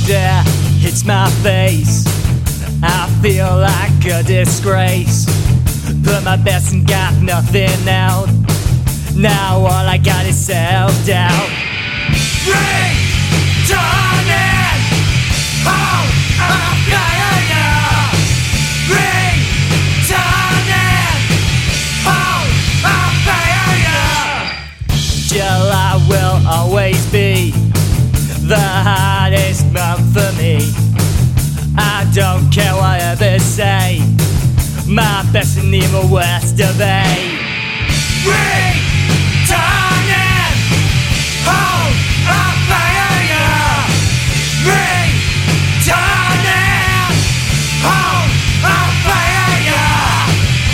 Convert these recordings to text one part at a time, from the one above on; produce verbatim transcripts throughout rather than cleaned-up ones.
thunder hits my face. I feel like a disgrace. Put my best and got nothing out. Now all I got is self-doubt. Ring, turning, oh, oh, yeah, yeah, yeah. Ring, turning, oh, oh, yeah, yeah. July will always be the hardest month for me. I don't care what others say. My best and even worst of A. Ring, turning, oh, oh, yeah, yeah. Ring, turning, oh, oh, yeah, yeah.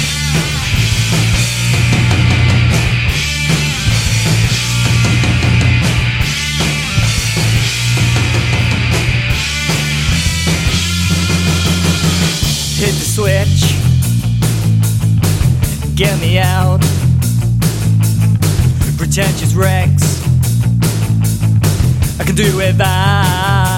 Hit the switch, get me out. Pretentious Rex, I can do without.